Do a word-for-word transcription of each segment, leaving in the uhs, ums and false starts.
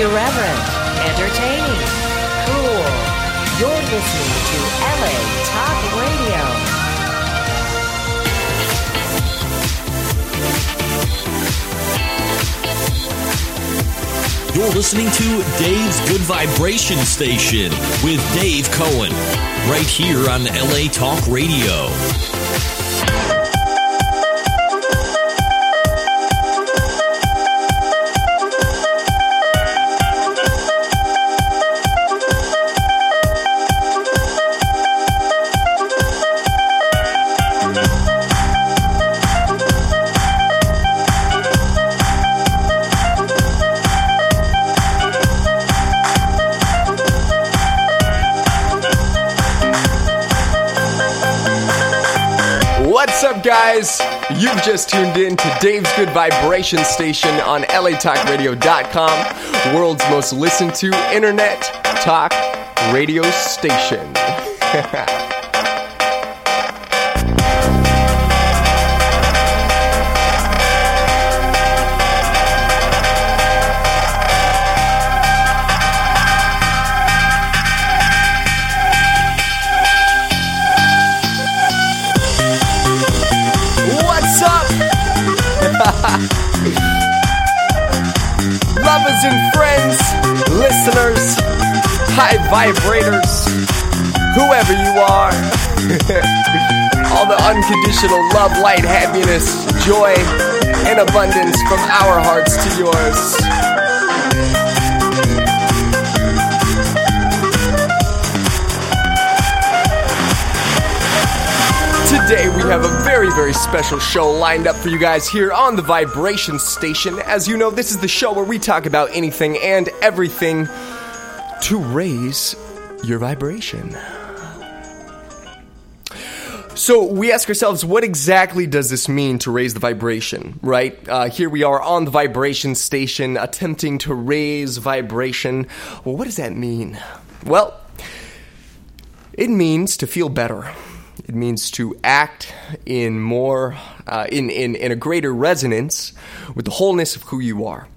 Irreverent, entertaining, cool. You're listening to L A Talk Radio. You're listening to Dave's Good Vibration Station with Dave Cohen, right here on L A Talk Radio. What's up, guys? You've just tuned in to Dave's Good Vibration Station on L A Talk Radio dot com, world's most listened to internet talk radio station. Lovers and friends, listeners, high vibrators, whoever you are, all the unconditional love, light, happiness, joy, and abundance from our hearts to yours. Today we have a very, very special show lined up for you guys here on the Vibration Station. As you know, this is the show where we talk about anything and everything to raise your vibration. So we ask ourselves, what exactly does this mean to raise the vibration, right? Uh, here we are on the Vibration Station attempting to raise vibration. Well, what does that mean? Well, it means to feel better. It means to act in more, uh, in, in, in a greater resonance with the wholeness of who you are.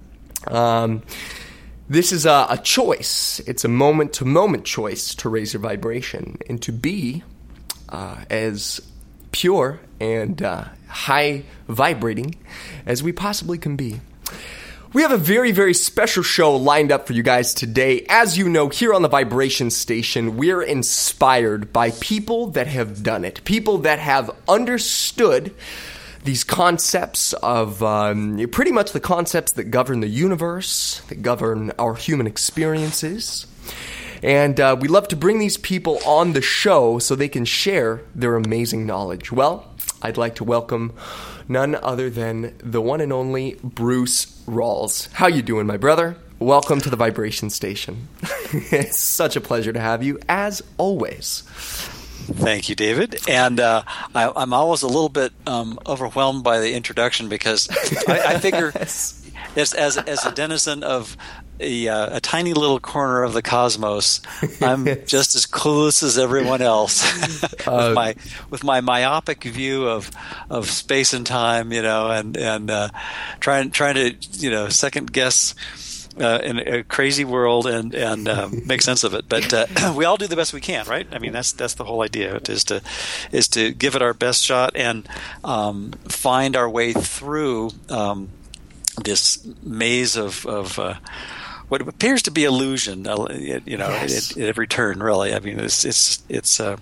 Um, this is a, a choice. It's a moment-to-moment choice to raise your vibration and to be uh, as pure and uh, high-vibrating as we possibly can be. We have a very, very special show lined up for you guys today. As you know, here on the Vibration Station, we're inspired by people that have done it. People that have understood these concepts of um, pretty much the concepts that govern the universe, that govern our human experiences. And uh, we love to bring these people on the show so they can share their amazing knowledge. Well, I'd like to welcome none other than the one and only Bruce Rawls. How you doing, my brother? Welcome to the Vibration Station. It's such a pleasure to have you, as always. Thank you, David. And uh, I, I'm always a little bit um, overwhelmed by the introduction because I, I figure as, as as a denizen of a, uh, a tiny little corner of the cosmos, I'm just as clueless as everyone else with uh, my with my myopic view of of space and time, you know, and and uh, trying trying to you know second guess uh, in a crazy world and and um, make sense of it. But uh, we all do the best we can, right? I mean, that's that's the whole idea. It is to is to give it our best shot and um, find our way through um, this maze of of uh, what appears to be illusion, you know, yes. at, at every turn. Really, I mean, it's it's it's uh,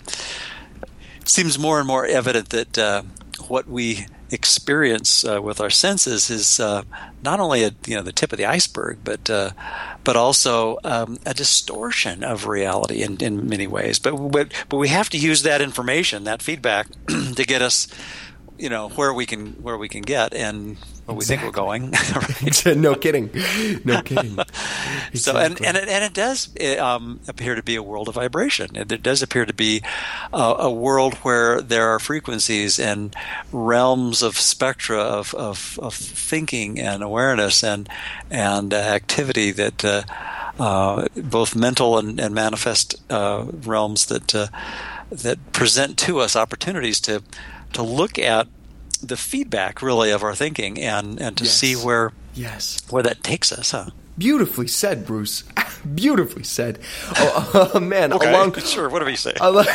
it seems more and more evident that uh, what we experience uh, with our senses is uh, not only a, you know the tip of the iceberg, but uh, but also um, a distortion of reality in, in many ways. But, but but we have to use that information, that feedback, to get us, you know, where we can where we can get and where we exactly. think we're going. Right? No kidding, no kidding. Exactly. So and and it, and it does um, appear to be a world of vibration. It, it does appear to be uh, a world where there are frequencies and realms of spectra of of, of thinking and awareness and and uh, activity that uh, uh, both mental and, and manifest uh, realms that uh, that present to us opportunities to. to look at the feedback really of our thinking and, and to yes. see where yes. where that takes us, huh? Beautifully said, Bruce. Beautifully said. Oh, uh, man, okay, along sure. What do you say?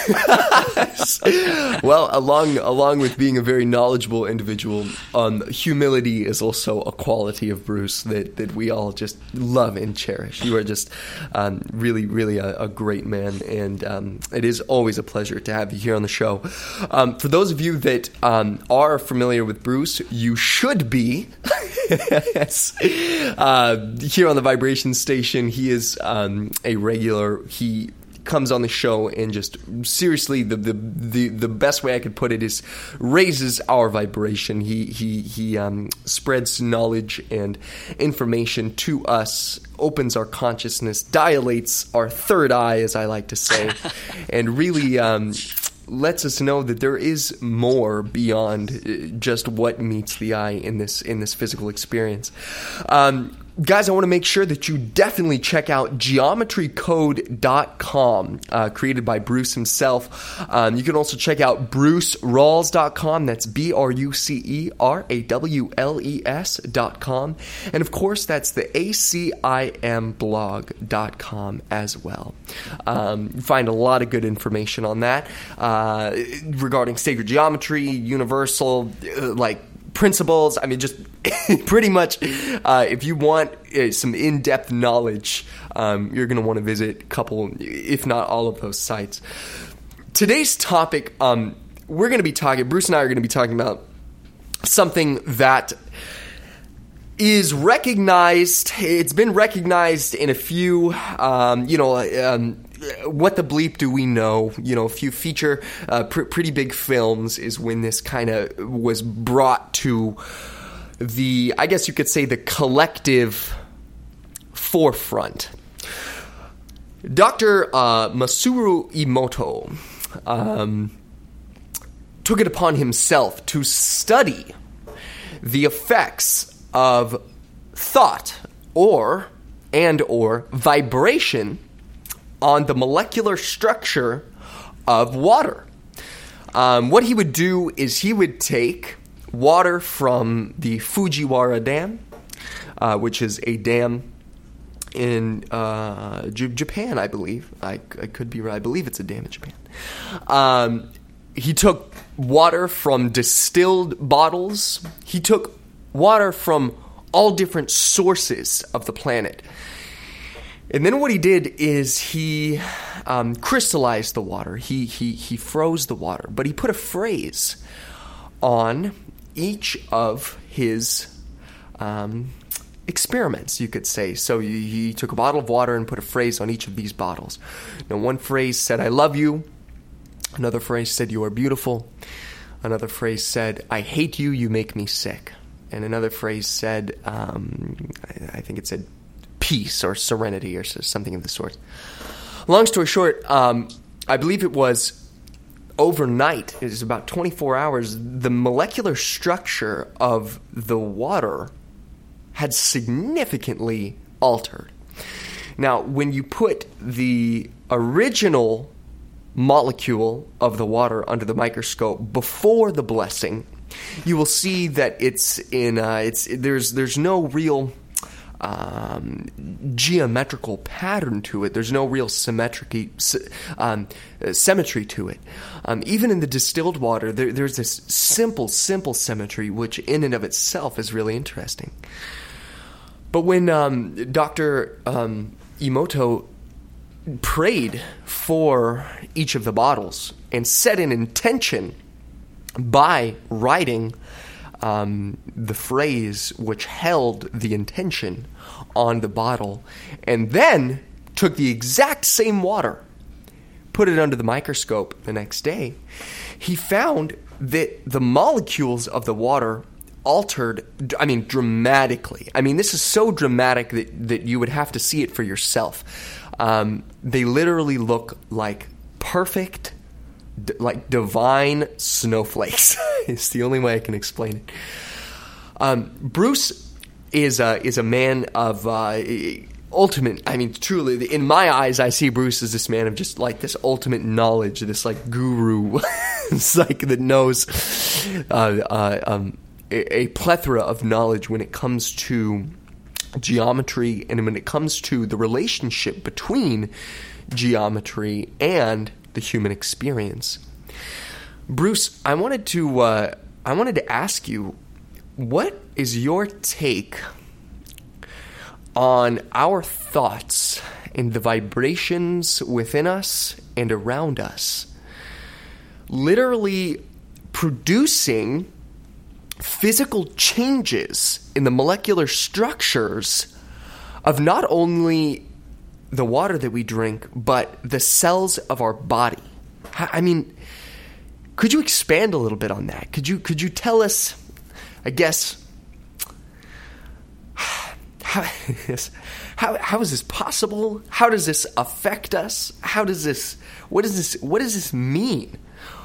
well, along along with being a very knowledgeable individual, um, humility is also a quality of Bruce that, that we all just love and cherish. You are just um, really, really a, a great man, and um, it is always a pleasure to have you here on the show. Um, for those of you that um, are familiar with Bruce, you should be. yes. Uh, here on the Vibration Station, he is um, a regular. He comes on the show and just seriously, the, the the the best way I could put it is raises our vibration. He he he um, spreads knowledge and information to us, opens our consciousness, dilates our third eye, as I like to say, and really um, lets us know that there is more beyond just what meets the eye in this in this physical experience. Um, Guys, I want to make sure that you definitely check out geometry code dot com, uh, created by Bruce himself. Um, you can also check out bruce rawls dot com. That's B R U C E R A W L E S dot com. And, of course, that's the A C I M blog dot com as well. Um, you find a lot of good information on that uh, regarding sacred geometry, universal, uh, like, principles. I mean, just pretty much uh, if you want uh, some in-depth knowledge, um, you're going to want to visit a couple, if not all of those sites. Today's topic, um, we're going to be talking, Bruce and I are going to be talking about something that is recognized, it's been recognized in a few, um, you know, um, what the bleep do we know? You know, a few feature uh, pr- pretty big films is when this kind of was brought to the, I guess you could say, the collective forefront. Doctor Uh, Masaru Emoto um, took it upon himself to study the effects of thought or and or vibration on the molecular structure of water. Um, what he would do is he would take water from the Fujiwara Dam, uh, which is a dam in uh, J- Japan, I believe. I, I could be right. I believe it's a dam in Japan. Um, he took water from distilled bottles. He took water from all different sources of the planet. And then what he did is he um, crystallized the water. He, he he froze the water. But he put a phrase on each of his um, experiments, you could say. So he, he took a bottle of water and put a phrase on each of these bottles. Now, one phrase said, "I love you." Another phrase said, "You are beautiful." Another phrase said, "I hate you, you make me sick." And another phrase said, um, I, I think it said, peace or serenity or something of the sort. Long story short, um, I believe it was overnight, it was about twenty-four hours, the molecular structure of the water had significantly altered. Now, when you put the original molecule of the water under the microscope before the blessing, you will see that it's in uh, it's there's there's no real Um, geometrical pattern to it. There's no real symmetry, um, symmetry to it. Um, even in the distilled water, there, there's this simple, simple symmetry, which in and of itself is really interesting. But when um, Doctor Um, Emoto prayed for each of the bottles and set an intention by writing Um, the phrase which held the intention on the bottle, and then took the exact same water, put it under the microscope the next day, he found that the molecules of the water altered, I mean, dramatically. I mean, this is so dramatic that, that you would have to see it for yourself. Um, they literally look like perfect, D- like divine snowflakes. It's the only way I can explain it. Um, Bruce is a, is a man of uh, ultimate, I mean, truly, in my eyes, I see Bruce as this man of just like this ultimate knowledge, this like guru, it's like that knows uh, uh, um, a, a plethora of knowledge when it comes to geometry and when it comes to the relationship between geometry and the human experience. Bruce, I wanted to uh, I wanted to ask you, what is your take on our thoughts and the vibrations within us and around us literally producing physical changes in the molecular structures of not only the water that we drink, but the cells of our body? I mean, could you expand a little bit on that? Could you could you tell us, I guess, how, how how is this possible? How does this affect us? How does this what does this what does this mean?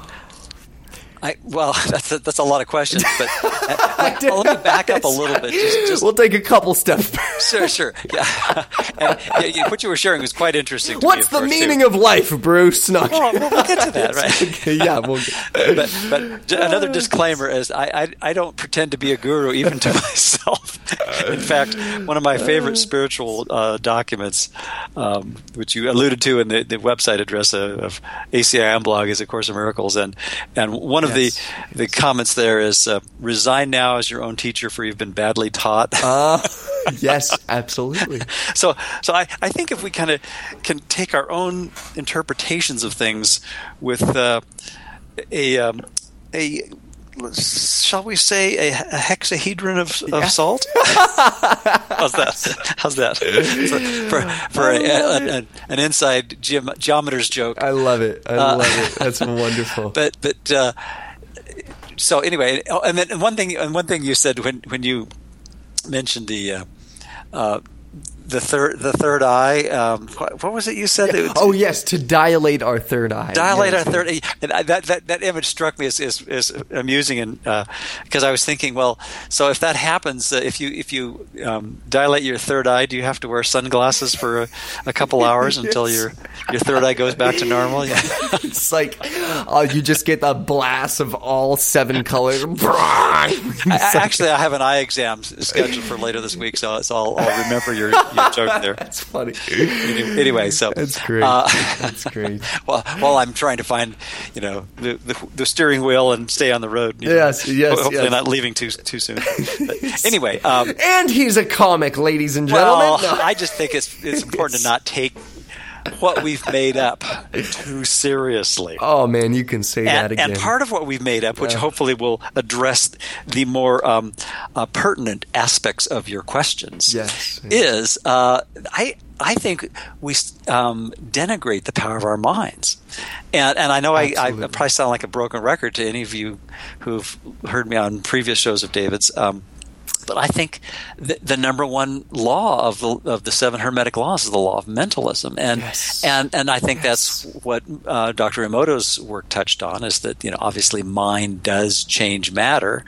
I, well, that's a, that's a lot of questions, but uh, well, let me back up a little bit. Just, just, we'll take a couple steps. Sure, sure. Yeah. And, yeah, what you were sharing was quite interesting to What's me. What's the meaning too. of life, Bruce? No. Well, we'll get to that, right? Okay, yeah, we'll get but, but another disclaimer is I, I, I don't pretend to be a guru even to myself. In fact, one of my favorite spiritual uh, documents, um, which you alluded to in the, the website address of, of A C I M blog, is A Course in Miracles. And, and one of yes. the, the comments there is, uh, resign now as your own teacher, for you've been badly taught. Uh, yes, absolutely. So so I, I think if we kind of can take our own interpretations of things with uh, a um, a shall we say a, a hexahedron of, of yeah. salt? How's that? How's that? For, for, for a, a, a, an inside geom- geometer's joke. I love it. I uh, love it. That's wonderful. But but uh, so anyway, and then one thing and one thing you said when when you mentioned the uh, uh, the third the third eye. Um, what, what was it you said? Yeah. Oh yes, to dilate our third eye. Dilate yes. our third eye. And that that that image struck me as as, as amusing, and because uh, I was thinking, well, so if that happens, uh, if you if you um, dilate your third eye, do you have to wear sunglasses for a, a couple hours yes. until your your third eye goes back to normal? Yeah. It's like uh, you just get the blast of all seven colors. I, actually, I have an eye exam scheduled for later this week, so, so I'll, I'll remember your. your joke there. That's funny. Anyway, so that's great. Uh, that's great. Well, while I'm trying to find, you know, the, the, the steering wheel and stay on the road. Yes, know, yes, hopefully yes. not leaving too too soon. But anyway, um, and he's a comic, ladies and gentlemen. Well, no. I just think it's it's important to not take what we've made up too seriously. Oh man, you can say and, that again. And part of what we've made up, which yeah. hopefully will address the more um, uh, pertinent aspects of your questions, yes, yes. is uh, I I think we um, denigrate the power of our minds. And and I know I, I probably sound like a broken record to any of you who've heard me on previous shows of David's. Um, But I think the, the number one law of the of the seven Hermetic laws is the law of mentalism, and yes. and and I think yes. that's what uh, Doctor Emoto's work touched on, is that, you know, obviously mind does change matter,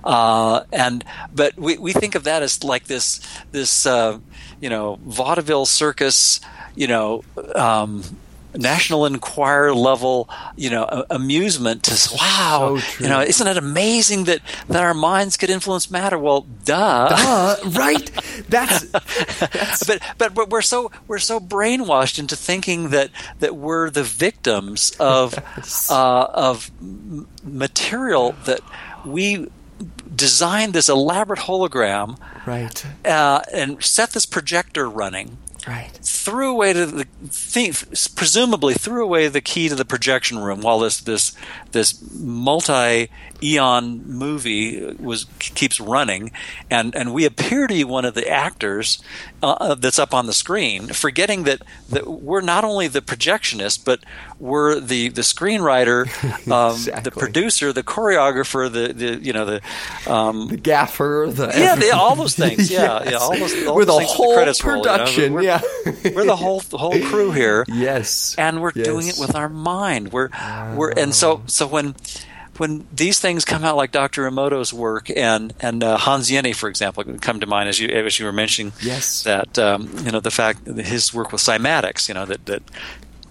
uh, and but we, we think of that as like this this uh, you know, vaudeville circus, you know. Um, National Enquirer level, you know, amusement to wow, so you know, isn't it amazing that, that our minds could influence matter? Well, duh, duh right? That's, that's... but but we're so we're so brainwashed into thinking that that we're the victims of yes. uh, of material that we designed this elaborate hologram, right, uh, and set this projector running. Right. Threw away to the thing, presumably threw away the key to the projection room while this this this multi eon movie was keeps running, and, and we appear to be one of the actors uh, that's up on the screen, forgetting that, that we're not only the projectionist, but we're the the screenwriter, um, exactly. the producer, the choreographer, the, the you know the um, the gaffer, the yeah, the, all those things, yeah, yes. yeah, all those. All we're those the things whole the production, roll, you know? we're, yeah. we're the whole the whole crew here, yes, and we're yes. doing it with our mind. We're wow. we're and so so when. When these things come out, like Doctor Emoto's work and and uh, Hans Jenny, for example, come to mind as you as you were mentioning. Yes. That um, you know, the fact that his work with cymatics, you know, that that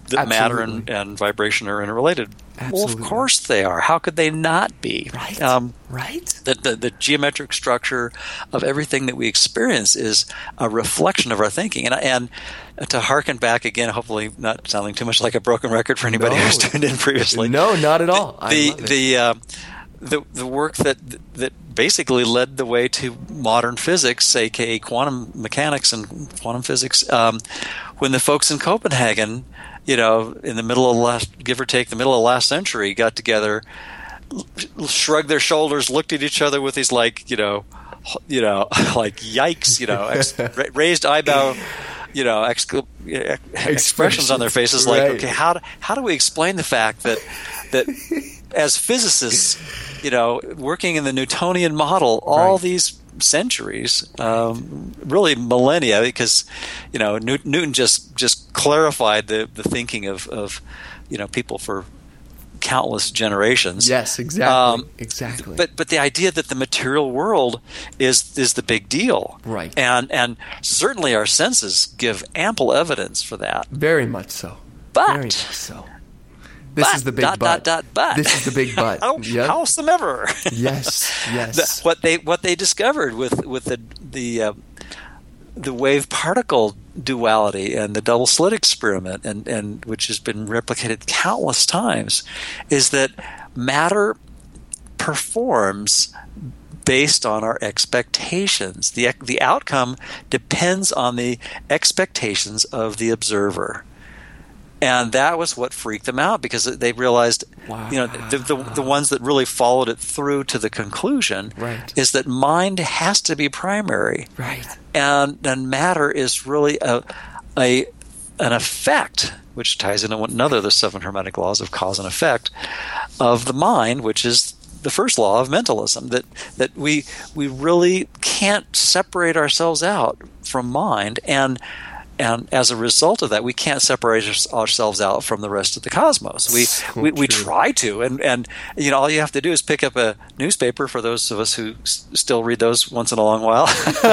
that matter and, and vibration are interrelated. Absolutely. Well, of course they are. How could they not be? Right. Um, right. The, the, the geometric structure of everything that we experience is a reflection of our thinking. And, and to harken back again, hopefully not sounding too much like a broken record for anybody No. who's tuned in previously. No, not at all. I The love it. the uh, the the work that that basically led the way to modern physics, aka quantum mechanics and quantum physics, um, when the folks in Copenhagen, you know, in the middle of last, give or take, the middle of last century, got together, shrugged their shoulders, looked at each other with these like, you know, you know, like yikes, you know, ex- raised eyebrow. You know, excla- expressions on their faces, like, Right. okay, how do, how do we explain the fact that that as physicists, you know, working in the Newtonian model, all Right. these centuries, um, really millennia, because you know New- Newton just just clarified the the thinking of of you know people for countless generations. Yes, exactly. Um, exactly. But but the idea that the material world is is the big deal, Right. And and certainly our senses give ample evidence for that. very much so. But- very much so. This But, is the big dot, but. dot, dot, but. This is the big but. How, Yep. Howsomever, Yes, yes. the, what they what they discovered with with the the uh, the wave particle duality and the double slit experiment, and, and which has been replicated countless times, is that matter performs based on our expectations. The the outcome depends on the expectations of the observer. And that was what freaked them out, because they realized, Wow. you know, the, the the ones that really followed it through to the conclusion Right. is that mind has to be primary, Right. and and matter is really a a an effect, which ties into one another, the seven hermetic laws of cause and effect of the mind, which is the first law of mentalism, that that we we really can't separate ourselves out from mind, and and as a result of that, we can't separate ourselves out from the rest of the cosmos. We So we, we true. try to, and and you know, all you have to do is pick up a newspaper, for those of us who s- still read those once in a long while,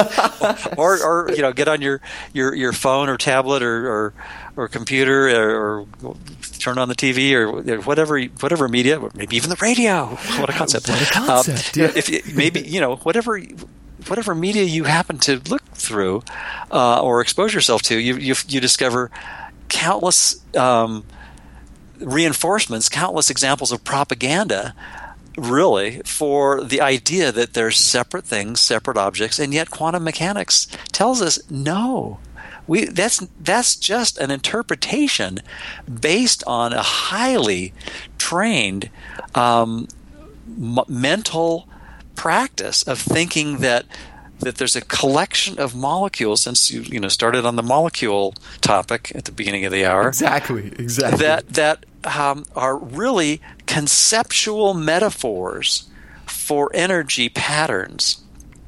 or or you know, get on your your, your phone or tablet or or, or computer, or, or turn on the T V or whatever whatever media, or maybe even the radio. What a concept! What a concept, yeah. If you, maybe you know whatever. Whatever media you happen to look through uh, or expose yourself to, you you, you discover countless um, reinforcements, countless examples of propaganda, really, for the idea that they're separate things, separate objects, and yet quantum mechanics tells us no. We that's that's just an interpretation based on a highly trained um, m- mental practice of thinking that that there's a collection of molecules, since you you know started on the molecule topic at the beginning of the hour, Exactly. Exactly. that that um, are really conceptual metaphors for energy patterns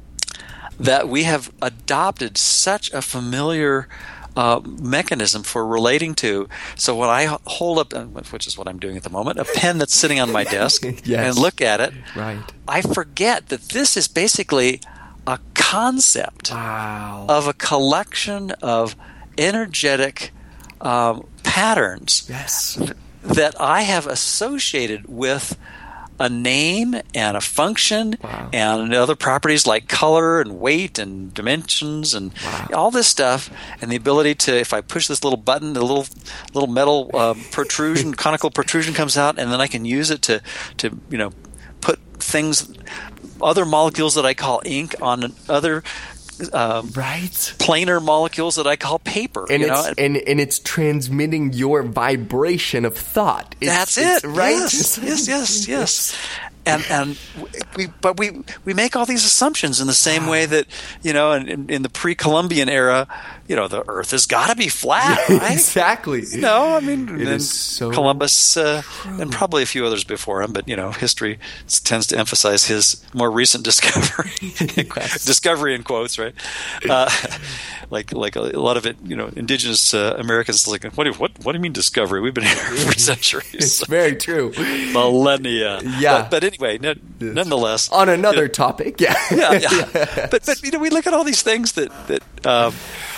that we have adopted such a familiar uh, mechanism for relating to. So when I hold up, which is what I'm doing at the moment, a pen that's sitting on my desk Yes. and look at it, Right. I forget that this is basically a concept Wow. of a collection of energetic um, patterns Yes. that I have associated with a name and a function Wow. and other properties like color and weight and dimensions and all this stuff, and the ability to, if I push this little button, the little little metal uh, protrusion, conical protrusion comes out, and then I can use it to to you know put things, other molecules that I call ink on other um, Right. planar molecules that I call paper. And you it's know? and, and it's transmitting your vibration of thought. It's, That's it's- it, right? Yes, yes, yes, yes. And and we, but we we make all these assumptions in the same way that you know, in, in, in the pre-Columbian era, you know, the Earth has got to be flat, right? Exactly. No, I mean, It then is so Columbus uh, and probably a few others before him, but you know, history tends to emphasize his more recent discovery, Yes. discovery in quotes, right? Uh, like like a, a lot of it, you know, indigenous uh, Americans like, what do you, what what do you mean discovery? We've been here for centuries, It's very true. millennia. Yeah. but, but anyway, no, nonetheless, On another you know, topic, yeah. yeah, yeah. But but you know, we look at all these things that that um,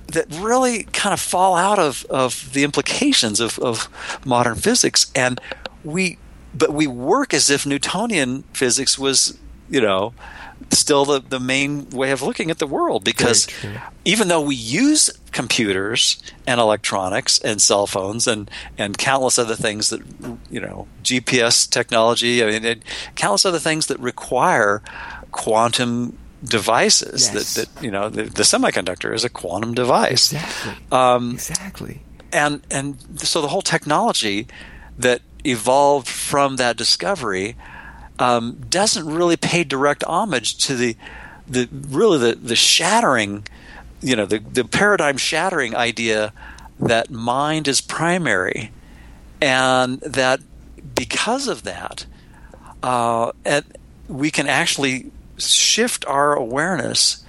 that really kind of fall out of, of the implications of, of modern physics. And we, but we work as if Newtonian physics was, you know, still the, the main way of looking at the world, because even though we use computers and electronics and cell phones and, and countless other things that, you know, G P S technology, I mean, it, countless other things that require quantum devices, yes. that, that, you know, the, the semiconductor is a quantum device. Exactly. Um, exactly. And, and so the whole technology that evolved from that discovery Um, doesn't really pay direct homage to the, the really the, the shattering, you know, the, the paradigm shattering idea that mind is primary, and that because of that, uh, and we can actually shift our awareness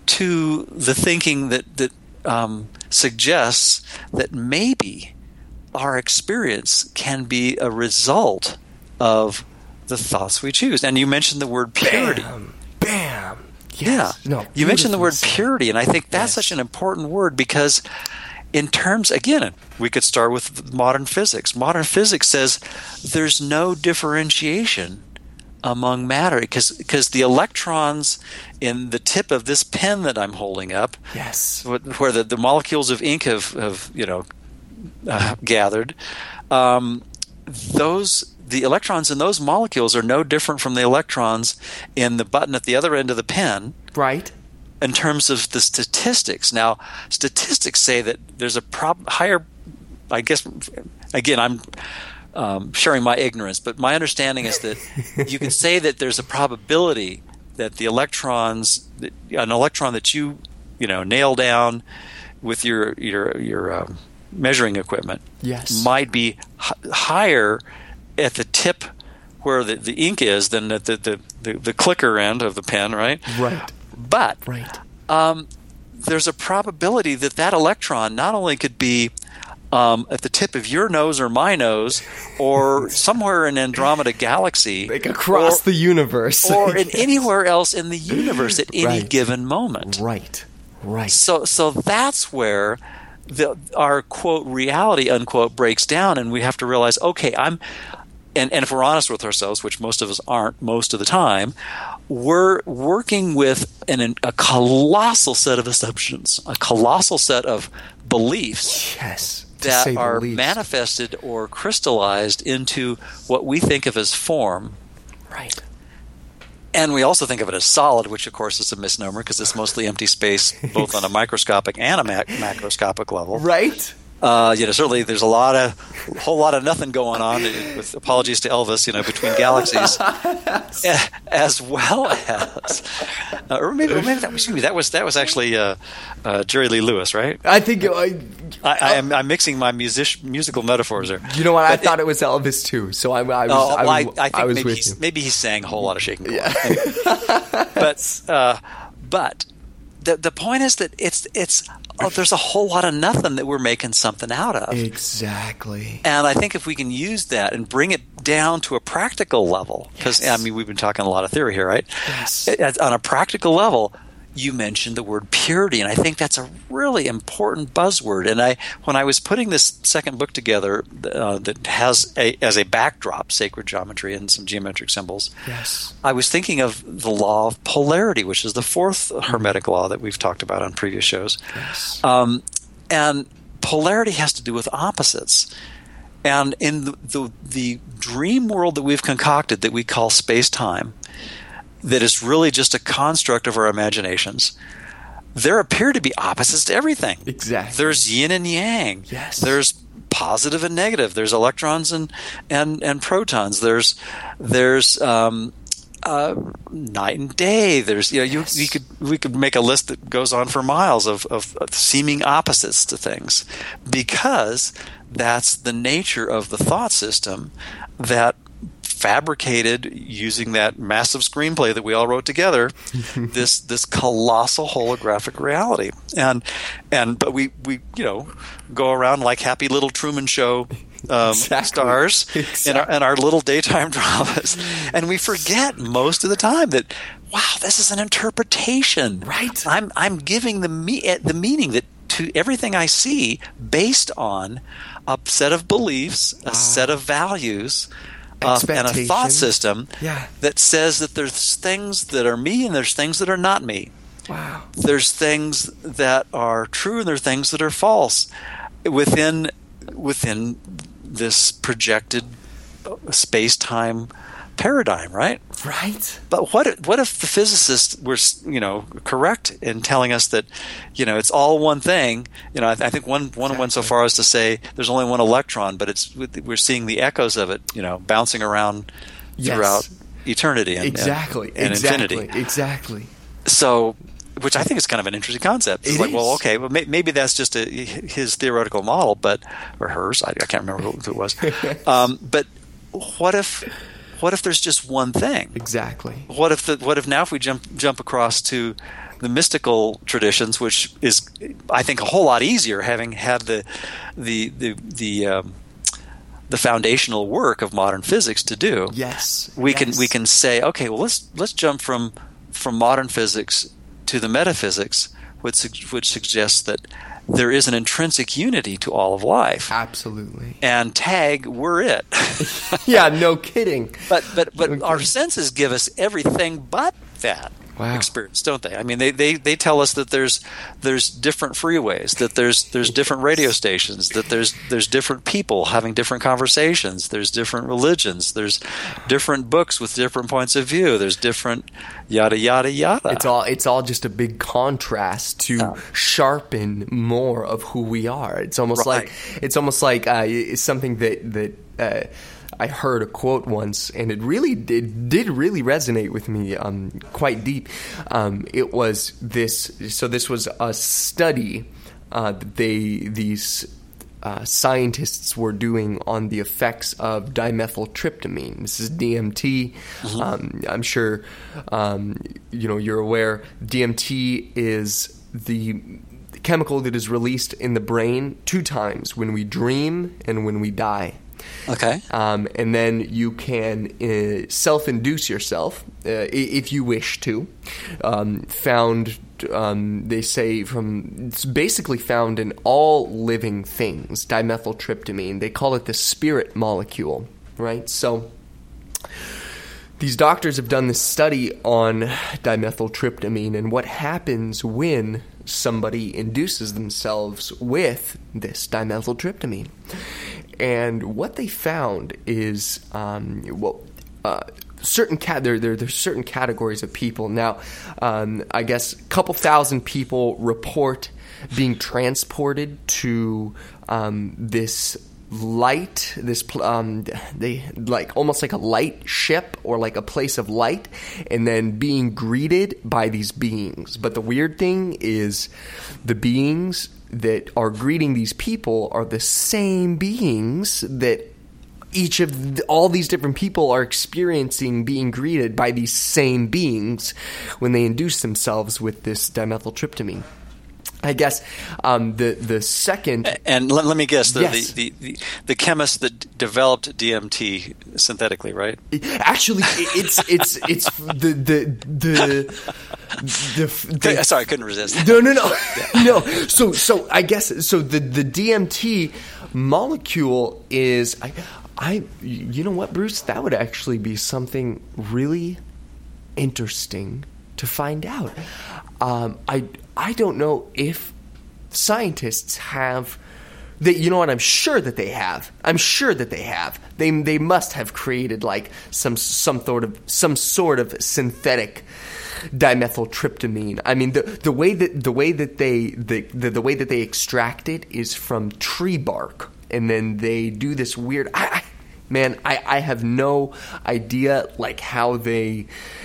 to the thinking that that um, suggests that maybe our experience can be a result of the thoughts we choose. And you mentioned the word purity. Bam. Bam. Yes. Yeah. No, you mentioned the word said. purity, and I think that's Yes. such an important word, because in terms, again, we could start with modern physics. Modern physics says there's no differentiation among matter, because because the electrons in the tip of this pen that I'm holding up, Yes. where the, the molecules of ink have, have you know, uh, gathered, um, those the electrons in those molecules are no different from the electrons in the button at the other end of the pen. Right. In terms of the statistics. Now, statistics say that there's a prob- higher, I guess, again, I'm um, sharing my ignorance, but my understanding is that you can say that there's a probability that the electrons, an electron that you, you know, nail down with your your your um, measuring equipment, Yes. might be h- higher at the tip where the, the ink is than at the, the, the, the clicker end of the pen, right? Right. But Right. um, there's a probability that that electron not only could be um, at the tip of your nose or my nose, or somewhere in Andromeda Galaxy, Like across or, the universe. or in anywhere else in the universe at any Right. given moment. Right. Right. So, so that's where the, our quote reality unquote breaks down, and we have to realize, okay, I'm. And, and if we're honest with ourselves, which most of us aren't most of the time, we're working with an, a colossal set of assumptions, a colossal set of beliefs Yes. to say that the are least. manifested or crystallized into what we think of as form. Right. And we also think of it as solid, which of course is a misnomer, because it's mostly empty space, both on a microscopic and a mac- macroscopic level. Right. Uh, you know, certainly there's a lot of, a whole lot of nothing going on, with apologies to Elvis, you know, between galaxies, as well as, uh, or maybe, or maybe that was, excuse me, that was that was actually uh, uh, Jerry Lee Lewis, right? I think I, I, I am I'm mixing my music, musical metaphors there. you know what? I But thought it, it was Elvis too. So I, I was. Oh, I, well, I, was I think I was maybe, with he's, you. maybe he sang a whole lot of shaking corn. Yeah. but uh, but the the point is that it's it's oh, there's a whole lot of nothing that we're making something out of. Exactly. And I think if we can use that and bring it down to a practical level, because Yes. I mean we've been talking a lot of theory here, right? Yes. It- On a practical level, you mentioned the word purity, and I think that's a really important buzzword. And I, when I was putting this second book together, uh, that has a, as a backdrop sacred geometry and some geometric symbols, Yes. I was thinking of the law of polarity, which is the fourth Hermetic law that we've talked about on previous shows. Yes. Um, and polarity has to do with opposites. And in the, the, the dream world that we've concocted that we call space-time, that is really just a construct of our imaginations, there appear to be opposites to everything. Exactly. There's yin and yang. Yes. There's positive and negative. There's electrons and and, and protons. There's there's um, uh, night and day. There's you know you, you could we could make a list that goes on for miles of, of, of seeming opposites to things, because that's the nature of the thought system that fabricated using that massive screenplay that we all wrote together, this this colossal holographic reality. And and but we, we you know go around like happy little Truman Show um, Exactly. stars Exactly. in our in our little daytime dramas, and we forget most of the time that wow, this is an interpretation. Right. I'm I'm giving the me the meaning that to everything I see based on a set of beliefs, a wow. set of values, uh, and a thought system yeah. that says that there's things that are me and there's things that are not me. Wow. There's things that are true and there's things that are false within within this projected space-time paradigm, right? Right. But what if, what if the physicists were, you know, correct in telling us that, you know, it's all one thing? You know, I, I think one one exactly. went so far as to say there's only one electron, but it's we're seeing the echoes of it, you know, bouncing around yes. throughout eternity and exactly and, and exactly. infinity. Exactly. So. Which I think is kind of an interesting concept. It's it like, is. well, okay, well, may, maybe that's just a, his theoretical model, but or hers. I, I can't remember who, who it was. um, but what if, what if there's just one thing? Exactly. What if the what if now if we jump jump across to the mystical traditions, which is I think a whole lot easier, having had the the the the um, the foundational work of modern physics to do. Yes. We yes. can we can say, okay, well let's let's jump from from modern physics to the metaphysics, which, which suggests that there is an intrinsic unity to all of life. Absolutely. And tag, we're it. Yeah, no kidding. But but but no our kidding. senses give us everything but that wow. experience, don't they? I mean, they, they, they tell us that there's there's different freeways, that there's there's different radio stations, that there's there's different people having different conversations, there's different religions, there's different books with different points of view, there's different yada yada yada. It's all it's all just a big contrast to yeah. sharpen more of who we are. It's almost right. like it's almost like uh, it's something that that. Uh, I heard a quote once, and it really did, did really resonate with me um, quite deep. Um, it was this. So this was a study uh, that they these uh, scientists were doing on the effects of dimethyltryptamine. This is D M T. Mm-hmm. Um, I'm sure um, you know you're aware. D M T is the chemical that is released in the brain two times: when we dream and when we die. Okay. Um, and then you can uh, self-induce yourself uh, if you wish to. Um, found, um, they say, from it's basically found in all living things. Dimethyltryptamine. They call it the spirit molecule, right? So these doctors have done this study on dimethyltryptamine and what happens when somebody induces themselves with this dimethyltryptamine. And what they found is, um, well, uh, certain cat there, there there's certain categories of people. Now, um, I guess a couple thousand people report being transported to um, this light, this um, they like almost like a light ship or like a place of light, and then being greeted by these beings. But the weird thing is, the beings that are greeting these people are the same beings that each of the, all these different people are experiencing being greeted by these same beings when they induce themselves with this dimethyltryptamine. I guess um, the the second and let, let me guess the, yes. the, the, the, the chemist that d- developed D M T synthetically, right? Actually, it's it's it's the the the. The, the, Sorry, I couldn't resist. No, no, no, no. So, so I guess so. The, the D M T molecule is I, I. You know what, Bruce? That would actually be something really interesting to find out. Um, I I don't know if scientists have. They, you know what? I'm sure that they have. I'm sure that they have. They they must have created like some some sort of some sort of synthetic dimethyltryptamine. I mean, the the way that the way that they the, the the way that they extract it is from tree bark, and then they do this weird. I, I, man, I, I have no idea like how they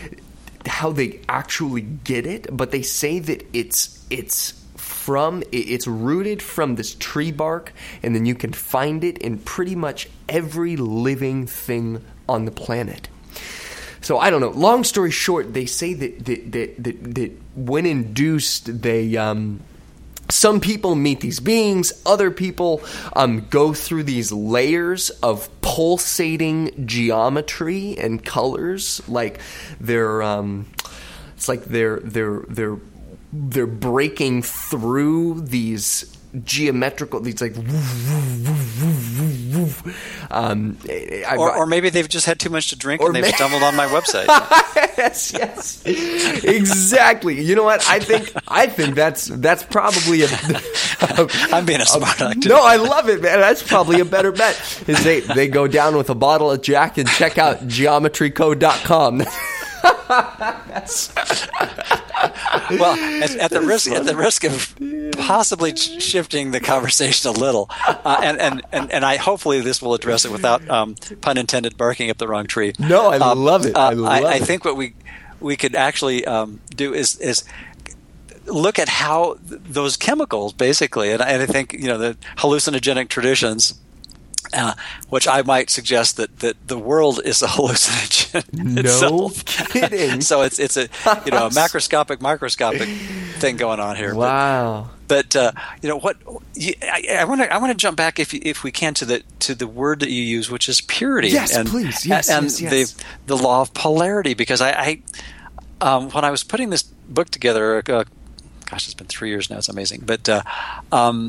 how they actually get it, but they say that it's it's from it's rooted from this tree bark, and then you can find it in pretty much every living thing on the planet. So I don't know. Long story short, they say that that that, that, that when induced, they um, some people meet these beings. Other people um, go through these layers of pulsating geometry and colors, like they're um, it's like they're they're they're they're breaking through these geometrical, these like, um, I, or, or maybe they've just had too much to drink and they've may- stumbled on my website. yes, yes, exactly. You know what? I think I think that's that's probably a. a I'm being a smart aleck. No, I love it, man. That's probably a better bet. Is they they go down with a bottle of Jack and check out geometry code dot com. Well, at, at the risk at the risk of possibly shifting the conversation a little, uh, and, and, and, and I hopefully this will address it without um, pun intended barking up the wrong tree. No, I um, love it. Uh, I love I, it. I think what we we could actually um, do is is look at how th- those chemicals basically, and, and I think you know the hallucinogenic traditions. Uh, which I might suggest that, that the world is a hallucinogen no itself. kidding. So it's it's a you know a macroscopic microscopic thing going on here. Wow. But, but uh, you know what? You, I want to I want to jump back if you, if we can to the to the word that you use, which is purity. Yes, and, please. Yes, and yes, yes. the the law of polarity. Because I, I um, when I was putting this book together, uh, gosh, it's been three years now. It's amazing. But uh, um,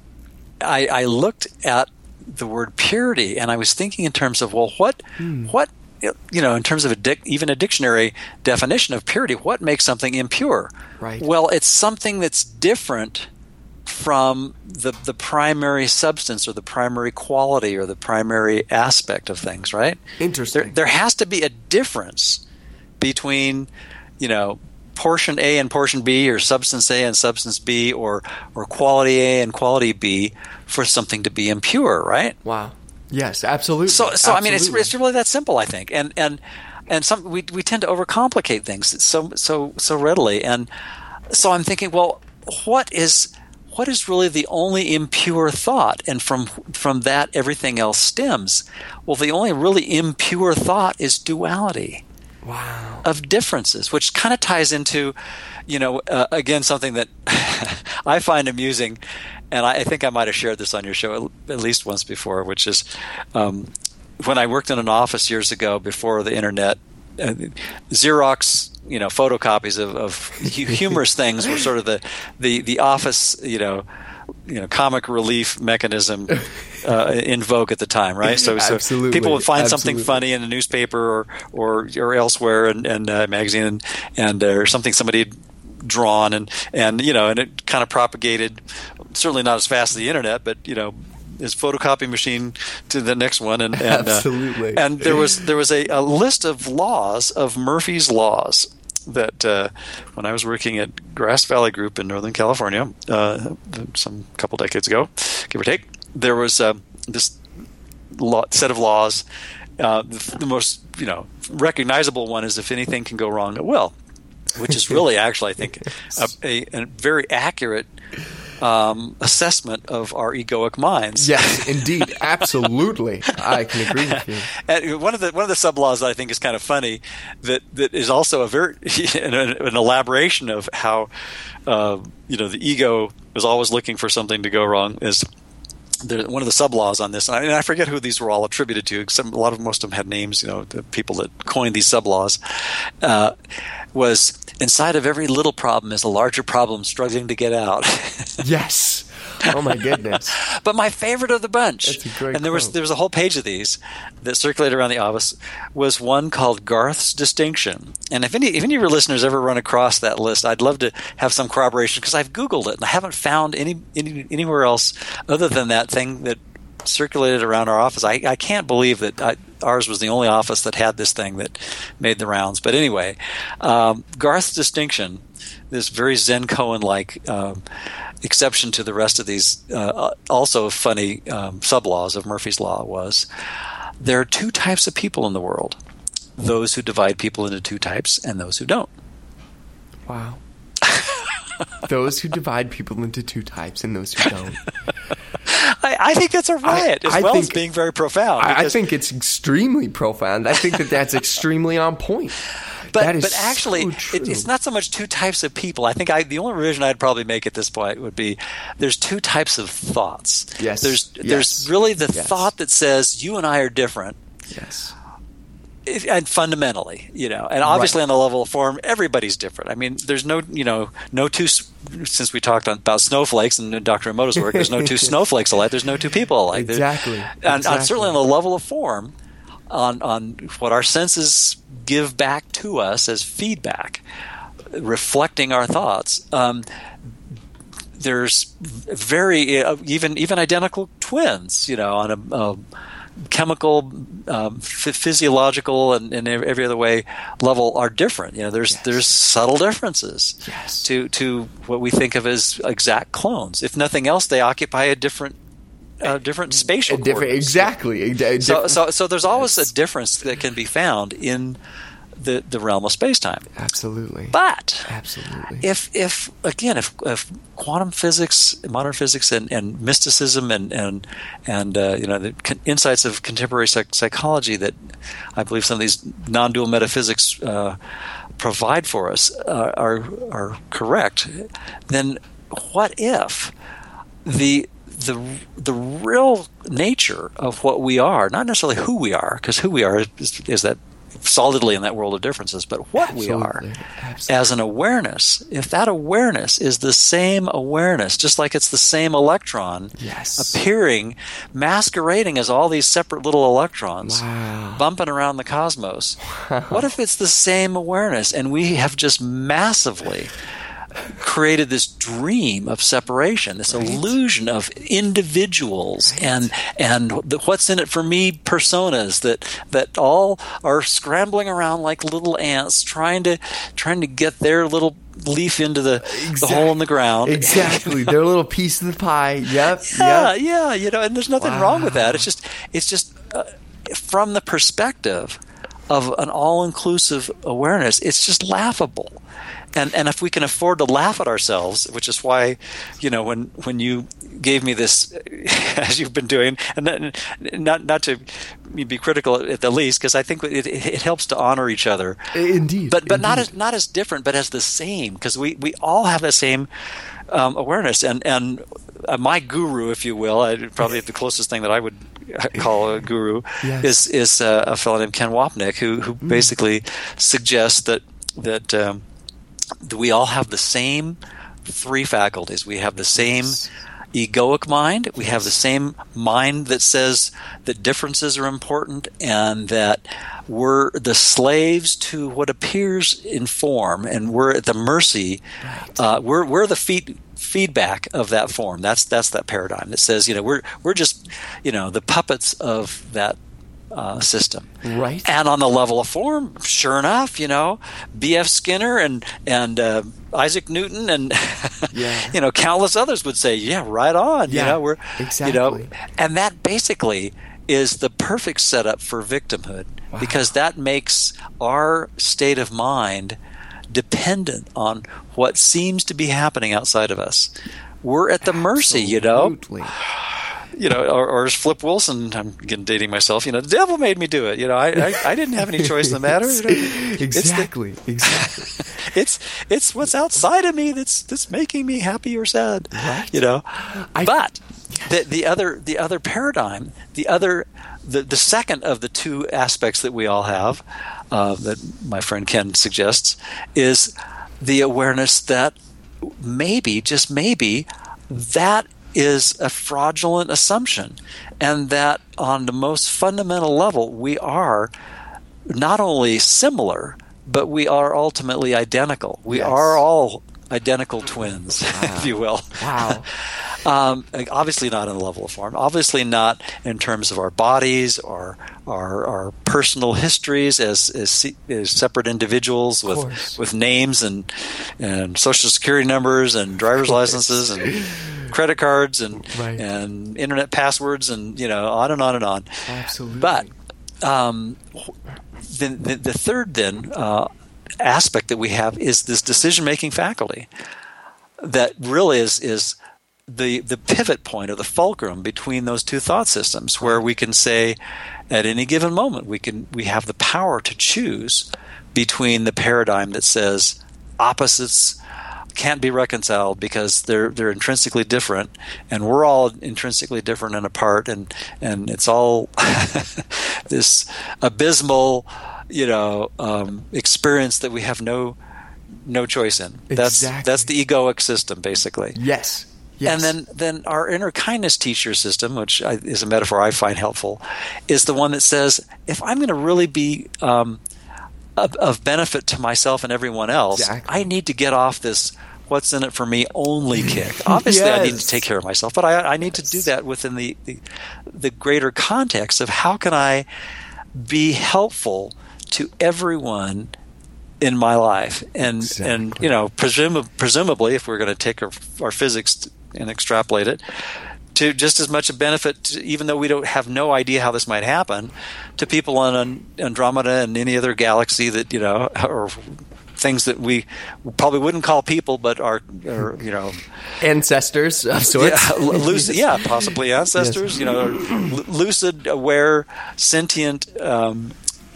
I, I looked at the word purity, and I was thinking in terms of, well, what, hmm. what, you know, in terms of a dic- even a dictionary definition of purity, what makes something impure? Right. Well, it's something that's different from the the primary substance or the primary quality or the primary aspect of things, right? Interesting. There, there has to be a difference between, you know, portion A and portion B, or substance A and substance B, or or quality A and quality B for something to be impure, right? Wow. Yes, absolutely. So, so absolutely. I mean, it's it's really that simple, I think, and and and some we we tend to overcomplicate things so so so readily, and so I'm thinking, well, what is what is really the only impure thought, and from from that everything else stems? Well, the only really impure thought is duality. Wow. Of differences, which kind of ties into, you know, uh, again, something that I find amusing, and I, I think I might have shared this on your show at, at least once before, which is um, when I worked in an office years ago before the internet, uh, Xerox, you know, photocopies of, of humorous things were sort of the, the, the office, you know, you know, comic relief mechanism uh, in vogue at the time, right? So, so Absolutely. people would find Absolutely. something funny in a newspaper or or, or elsewhere, and, and uh, magazine, and, and uh, or something somebody had drawn, and, and you know, and it kind of propagated. Certainly not as fast as the internet, but you know, his photocopy machine to the next one, and, and absolutely. Uh, and there was there was a, a list of laws of Murphy's laws. That uh, when I was working at Grass Valley Group in Northern California, uh, some couple decades ago, give or take, there was uh, this law, set of laws. Uh, the, the most, you know, recognizable one is if anything can go wrong, it will, which is really actually, I think, a, a, a very accurate um, assessment of our egoic minds. Yes, indeed, absolutely, I can agree with you. And one of the one of the sub laws that I think is kind of funny, that, that is also a very an, an elaboration of how uh, you know the ego is always looking for something to go wrong, is there, one of the sub laws on this, and I, and I forget who these were all attributed to. Some, a lot of most of them had names. You know, the people that coined these sub laws uh, was. Inside of every little problem is a larger problem struggling to get out. Yes. Oh my goodness. But my favorite of the bunch, That's a great and there was quote. there was a whole page of these that circulated around the office, was one called Garth's Distinction. And if any if any of your listeners ever run across that list, I'd love to have some corroboration, because I've Googled it and I haven't found any, any anywhere else other than that thing that circulated around our office. I, I can't believe that I, ours was the only office that had this thing that made the rounds. But anyway, um, Garth's Distinction, this very Zen Koan-like um, exception to the rest of these uh, also funny um, sub-laws of Murphy's Law, was there are two types of people in the world: those who divide people into two types and those who don't. Wow. Those who divide people into two types and those who don't. I, I think that's a riot, I, as I well think, as being very profound. I, I think it's extremely profound. I think that that's extremely on point. But, that is but actually, so true. it, it's not so much two types of people. I think I, the only revision I'd probably make at this point would be there's two types of thoughts. Yes. There's yes. there's really the yes. thought that says you and I are different. Yes. It, and fundamentally, you know, and obviously Right. on the level of form, everybody's different. I mean, there's no, you know, no two, since we talked on, about snowflakes and Doctor Emoto's work, there's no two snowflakes alike, there's no two people alike. Exactly. And, and Exactly. certainly on the level of form, on, on what our senses give back to us as feedback, reflecting our thoughts, um, there's very, uh, even, even identical twins, you know, on a, a chemical, um, f- physiological, and, and every other way level are different. You know, there's Yes. there's subtle differences Yes. to to what we think of as exact clones. If nothing else, they occupy a different uh, different spatial A different, coordinates. exactly. A di- So different- so so there's always Yes. a difference that can be found in the the realm of space-time. Absolutely. But Absolutely. if if again if, if quantum physics, modern physics, and, and mysticism and and and uh, you know the con- insights of contemporary psych- psychology that I believe some of these non-dual metaphysics uh, provide for us uh, are are correct, then what if the the the real nature of what we are, not necessarily who we are, because who we are is, is that solidly in that world of differences, but what we are Absolutely. Absolutely. as an awareness, if that awareness is the same awareness, just like it's the same electron Yes. appearing, masquerading as all these separate little electrons Wow. bumping around the cosmos, what if it's the same awareness and we have just massively created this dream of separation, this illusion of individuals and and the, what's in it for me personas that that all are scrambling around like little ants trying to trying to get their little leaf into the, the hole in the ground. Exactly. Their little piece of the pie. Yep. Yeah, Yep. yeah, you know, and there's nothing Wow. wrong with that. It's just it's just uh, from the perspective of an all-inclusive awareness, it's just laughable. And and if we can afford to laugh at ourselves, which is why, you know, when when you gave me this, as you've been doing, and then, not not to be critical at the least, because I think it, it helps to honor each other. Indeed. But but not Indeed. as not as different, but as the same, because we, we all have the same um, awareness. And and uh, my guru, if you will, I, probably the closest thing that I would call a guru, Yes. is is uh, a fellow named Ken Wapnick, who who Mm. basically suggests that that. Um, we all have the same three faculties. We have the same egoic mind. We have the same mind that says that differences are important and that we're the slaves to what appears in form, and we're at the mercy. Uh, we're we're the feed, feedback of that form. That's that's that paradigm that says, you know, we're we're just, you know, the puppets of that Uh, system. Right. And on the level of form, sure enough, you know, B F Skinner and and uh, Isaac Newton and Yeah. you know, countless others would say, yeah, right on. You Yeah, know, we're exactly. you know, and that basically is the perfect setup for victimhood, because that makes our state of mind dependent on what seems to be happening outside of us. We're at the mercy, you know. Absolutely. You know, or, or as Flip Wilson, I'm getting dating myself. You know, the devil made me do it. You know, I I, I didn't have any choice in the matter. You know, Exactly. Exactly. It's it's what's outside of me that's that's making me happy or sad. Right. You know, I- but the the other the other paradigm, the other the the second of the two aspects that we all have, uh, that my friend Ken suggests, is the awareness that maybe, just maybe, that is a fraudulent assumption, and that on the most fundamental level we are not only similar, but we are ultimately identical. We Yes. are all identical twins, if you will. Wow. Um, obviously not in the level of form. Obviously not in terms of our bodies or our, our personal histories as, as as separate individuals with course. with names and and social security numbers and driver's licenses and credit cards and Right. and internet passwords and, you know, on and on and on. Absolutely. But um, the, the the third then uh, aspect that we have is this decision making faculty that really is is the the pivot point or the fulcrum between those two thought systems, where we can say at any given moment we can we have the power to choose between the paradigm that says opposites can't be reconciled because they're they're intrinsically different, and we're all intrinsically different and apart, and and it's all this abysmal, you know, um, experience that we have no no choice in. That's Exactly. that's the egoic system, basically. Yes. Yes. And then, then our inner kindness teacher system, which I, is a metaphor I find helpful, is the one that says, if I'm going to really be um, of, of benefit to myself and everyone else, Exactly. I need to get off this what's in it for me only kick. Obviously, I need Yes. to take care of myself, but I, I need to do that within the, the the greater context of how can I be helpful to everyone in my life. And, Exactly. and you know, presum- presumably, if we're going to take our, our physics and extrapolate it, to just as much a benefit, to, even though we don't have no idea how this might happen, to people on Andromeda and any other galaxy that, you know, or things that we probably wouldn't call people, but are, are you know, Ancestors of sorts. yeah, lucid, yeah, possibly ancestors, Yes. you know, lucid, aware, sentient um,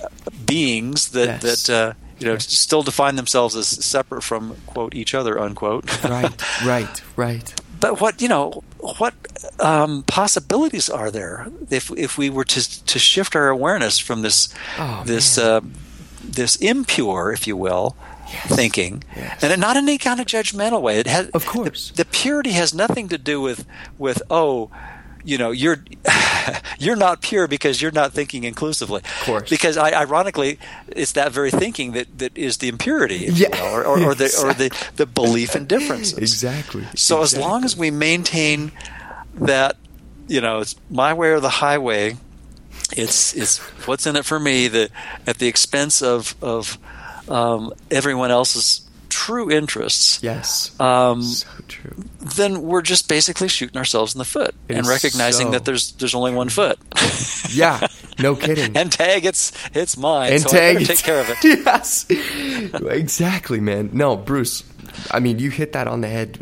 beings that Yes. that uh, you know still define themselves as separate from quote each other unquote. Right, right, right. But what you know, what um, possibilities are there if if we were to to shift our awareness from this Oh, this man. uh, this impure, if you will, thinking, Yes. and not in any kind of judgmental way. It has, Of course. the, the purity has nothing to do with with oh, you know, you're you're not pure because you're not thinking inclusively. Of course. Because I, ironically, it's that very thinking that, that is the impurity, if Yeah. you will, or, or, or the or the, the belief in differences. Exactly. So as long as we maintain that, you know, it's my way or the highway, it's it's what's in it for me, that at the expense of of um, everyone else's true interests. Yes. Um, so true. then we're just basically shooting ourselves in the foot It and is recognizing so that there's there's only one foot. Yeah. No kidding. And tag, it's it's mine. And so tag, I better take care of it. Yes, exactly, man. No, Bruce. I mean, you hit that on the head.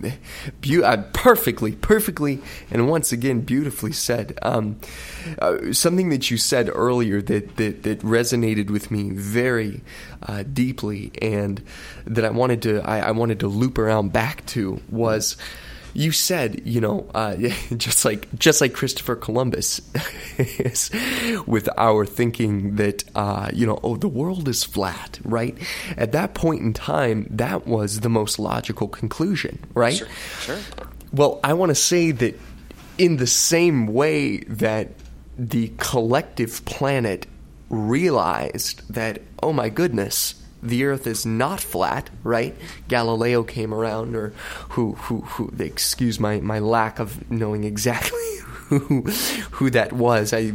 Be- uh, perfectly, perfectly, and once again, beautifully said. Um, uh, something that you said earlier that that, that resonated with me very uh, deeply, and that I wanted to I, I wanted to loop around back to was. You said, you know, uh, just like just like Christopher Columbus is with our thinking that, uh, you know, oh, the world is flat, right? At that point in time, that was the most logical conclusion, right? Sure, sure. Well, I want to say that in the same way that the collective planet realized that, oh my goodness, the Earth is not flat, right? Galileo came around, or who, who, who? Excuse my, my lack of knowing exactly who, who that was. I,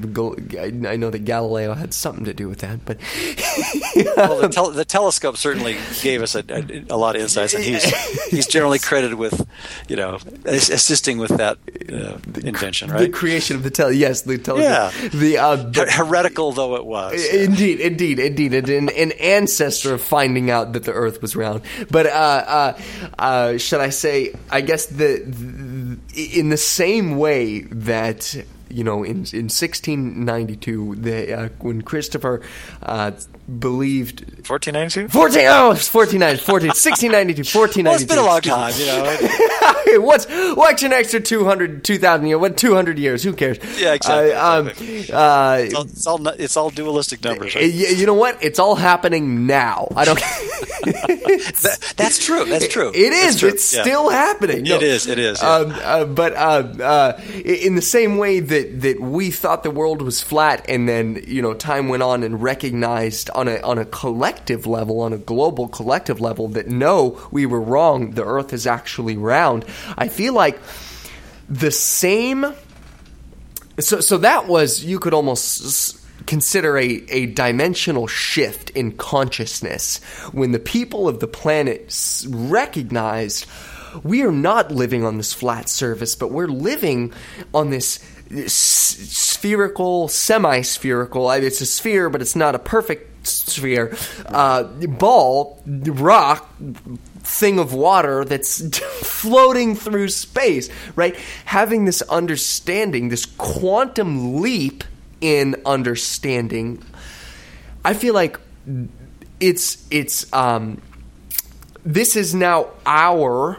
it, I know that Galileo had something to do with that, but Well, the, tel- the telescope certainly gave us a, a, a lot of insights, and he's he's generally credited with, you know, ass- assisting with that uh, invention, the right? creation of the tele, yes, the telescope, Yeah. the uh, the- Her- heretical though it was. Indeed, indeed, indeed, an, an ancestor of finding out that the Earth was round. But uh, uh, uh, should I say? I guess the, the in the same way that, you know, in in sixteen ninety-two, the uh, when Christopher uh, believed. fourteen ninety-two? fourteen, oh, it's fourteen ninety, fourteen, sixteen ninety-two, fourteen Well, ninety-two. it's been a long time, you know. what's what's an extra two hundred, two thousand years? What two hundred years? Who cares? Yeah, exactly, Uh, um, exactly. uh, It's all, it's all it's all dualistic numbers. Y- Right? You know what? It's all happening now. I don't. That, that's true. That's true. It is. That's true. It's Yeah. still happening. It is, it is, yeah. Um, uh, but uh, uh, in the same way that, that we thought the world was flat, and then, you know, time went on and recognized on a on a collective level, on a global collective level, that no, we were wrong. The Earth is actually round. I feel like the same. So so that was, you could almost s- consider a, a dimensional shift in consciousness when the people of the planet s- recognized we are not living on this flat surface, but we're living on this s- spherical, semi-spherical, I mean, it's a sphere, but it's not a perfect sphere, uh, ball, rock, thing of water that's floating through space, right? Having this understanding, this quantum leap in understanding, I feel like it's it's um this is now our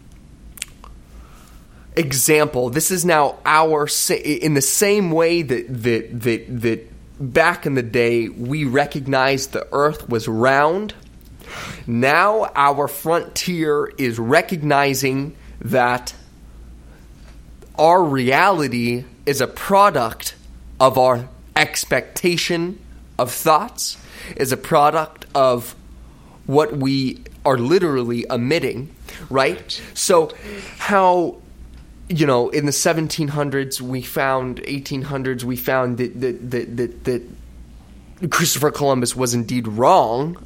example. This is now our, in the same way that that that that back in the day we recognized the earth was round. Now our frontier is recognizing that our reality is a product of our expectation of thoughts, is a product of what we are literally emitting, right? So how, you know, in the seventeen hundreds we found, eighteen hundreds we found that that that, that, that Christopher Columbus was indeed wrong,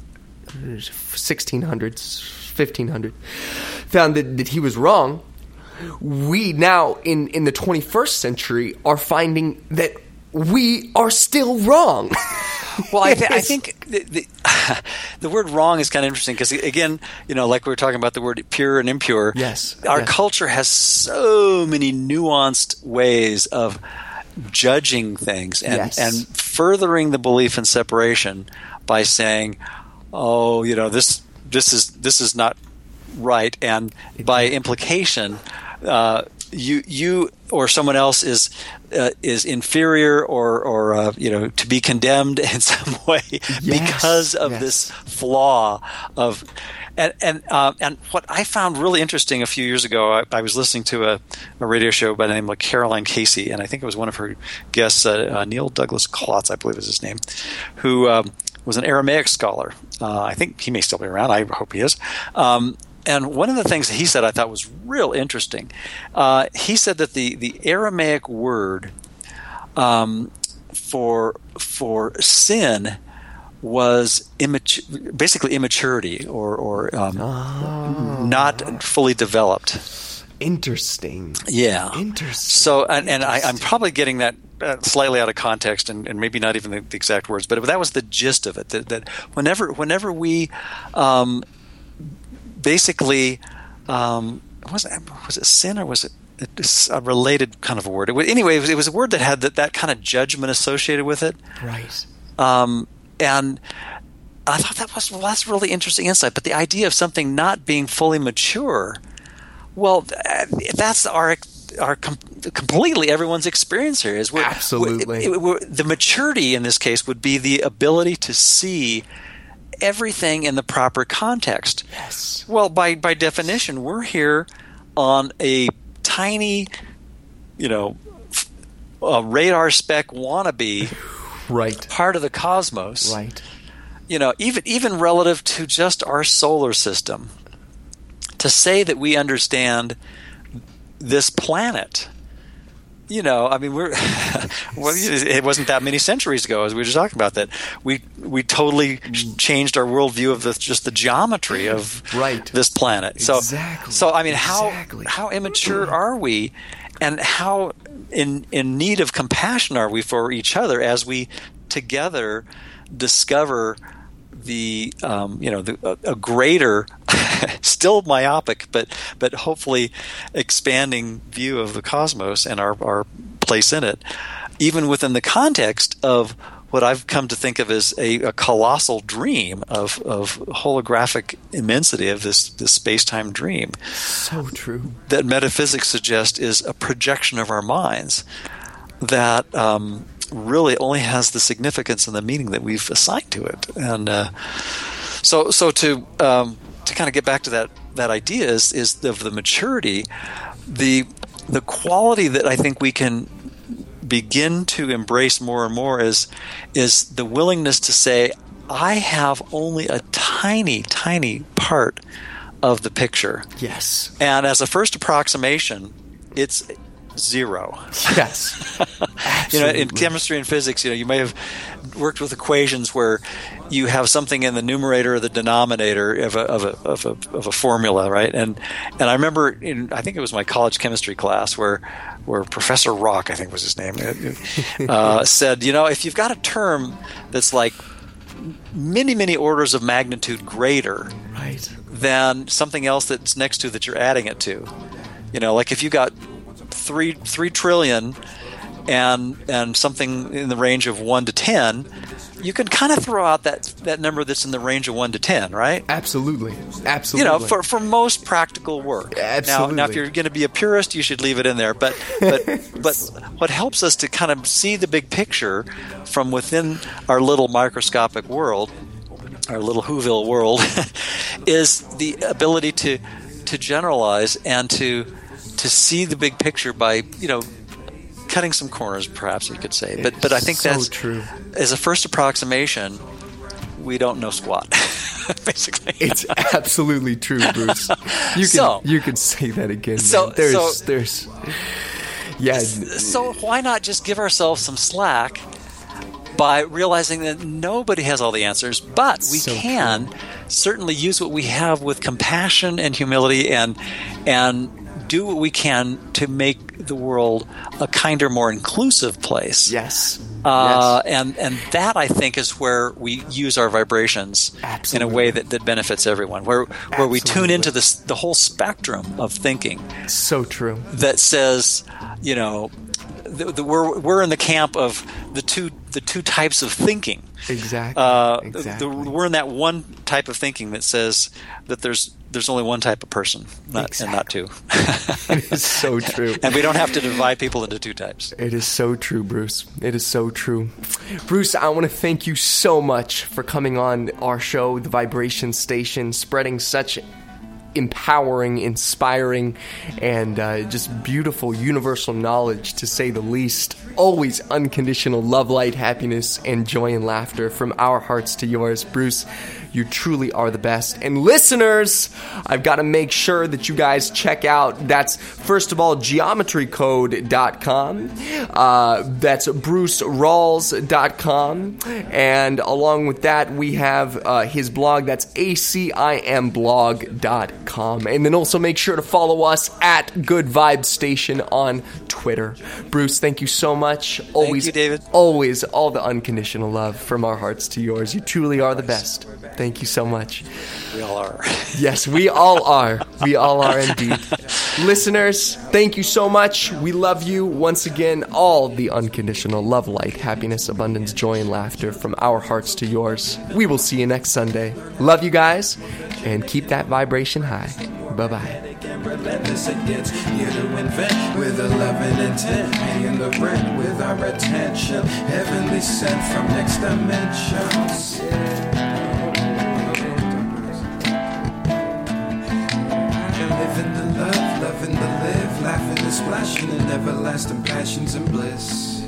sixteen hundreds, fifteen hundred, found that, that he was wrong. We now, in, in the twenty-first century, are finding that we are still wrong. Well, I, th- I think the, the, the word wrong is kind of interesting because, again, you know, like we were talking about the word pure and impure. Yes. Our yes. culture has so many nuanced ways of judging things and, yes. and furthering the belief in separation by saying, oh, you know, this this is this is not right. And by implication, uh, you you or someone else is uh, is inferior or or uh, you know, to be condemned in some way yes, because of yes. this flaw of and and uh, and what I found really interesting a few years ago, I, I was listening to a, a radio show by the name of Caroline Casey, and I think it was one of her guests, uh, uh, Neil Douglas Klotz, I believe is his name, who um, was an Aramaic scholar. Uh, I think he may still be around. I hope he is. Um, And one of the things that he said I thought was real interesting. Uh, he said that the, the Aramaic word um, for for sin was immature, basically immaturity or, or um, oh. not fully developed. Interesting. Yeah. Interesting. So, and, and I, I'm probably getting that uh, slightly out of context, and, and maybe not even the, the exact words, but that was the gist of it. That, that whenever whenever we um, basically, um, was it, was it sin or was it a related kind of a word? It was, anyway, it was, it was a word that had that, that kind of judgment associated with it. Right. Um, and I thought that was well, that's really interesting insight. But the idea of something not being fully mature, well, that's our our com- completely everyone's experience here. Is we're, absolutely we're, we're, the maturity in this case would be the ability to see everything in the proper context. Yes. Well, by by definition, we're here on a tiny, you know, a radar speck wannabe, right, part of the cosmos. Right. You know, even even relative to just our solar system, to say that we understand this planet. You know, I mean, we're well, it wasn't that many centuries ago, as we were just talking about, that we we totally changed our worldview of the, just the geometry of right. this planet. So, exactly. so I mean, exactly. how how immature are we, and how in in need of compassion are we for each other as we together discover the um, you know the, a, a greater, still myopic, but but hopefully expanding view of the cosmos and our, our place in it, even within the context of what I've come to think of as a, a colossal dream of, of holographic immensity of this, this space-time dream. So true. That metaphysics suggests is a projection of our minds that um, really only has the significance and the meaning that we've assigned to it. And uh, so so to um, to kind of get back to that that idea is is of the maturity, the the quality that I think we can begin to embrace more and more is is the willingness to say, I have only a tiny, tiny part of the picture. Yes. And as a first approximation, it's zero. Yes. You know, in chemistry and physics, you know, you may have worked with equations where you have something in the numerator or the denominator of a of a of a, of a formula, right? And and I remember in I think it was my college chemistry class where where Professor Rock, I think was his name, uh, said, you know, if you've got a term that's like many many orders of magnitude greater, right, than something else that's next to that you're adding it to, you know, like if you got three three trillion and and something in the range of one to ten, you can kind of throw out that that number that's in the range of one to ten, right? Absolutely, absolutely. You know, for for most practical work. Absolutely. Now, now if you're going to be a purist, you should leave it in there. But but but what helps us to kind of see the big picture from within our little microscopic world, our little Whoville world, is the ability to to generalize and to to see the big picture by, you know, cutting some corners, perhaps you could say. But but I think so that's true. As a first approximation, we don't know squat. Basically, it's absolutely true, Bruce. You can so, you can say that again. So man. there's so, there's yeah. So why not just give ourselves some slack by realizing that nobody has all the answers, but we so can true. certainly use what we have with compassion and humility, and and do what we can to make the world a kinder, more inclusive place. Yes. Uh, yes. And and that, I think, is where we use our vibrations Absolutely. in a way that, that benefits everyone, where where Absolutely. we tune into this, the whole spectrum of thinking. So true. That says, you know, the, the, we're we're in the camp of the two the two types of thinking. Exactly. Uh, exactly. The, we're in that one type of thinking that says that there's there's only one type of person, not, exactly. and not two. It is so true. And we don't have to divide people into two types. It is so true, Bruce. It is so true. Bruce, I want to thank you so much for coming on our show, The Vibration Station, spreading such empowering, inspiring, and uh, just beautiful universal knowledge, to say the least. Always unconditional love, light, happiness, and joy and laughter from our hearts to yours. Bruce, you truly are the best. And listeners, I've got to make sure that you guys check out, that's first of all geometry code dot com, uh, that's bruce rawls dot com, and along with that we have uh, his blog, that's a c i m blog dot com. And then also make sure to follow us at Good Vibe Station on Twitter. Bruce, thank you so much. Always, thank you, David. Always all the unconditional love from our hearts to yours. You truly are the best. Thank you so much. We all are. Yes, we all are. We all are indeed. Listeners, thank you so much. We love you. Once again, all the unconditional love, light, happiness, abundance, joy, and laughter from our hearts to yours. We will see you next Sunday. Love you guys, and keep that vibration high. Bye-bye. Relentless against here to invent with a loving intent, paying the rent with our attention, heavenly sent from next dimensions. Living the love, loving the live, laughing and splashing in everlasting passions and bliss.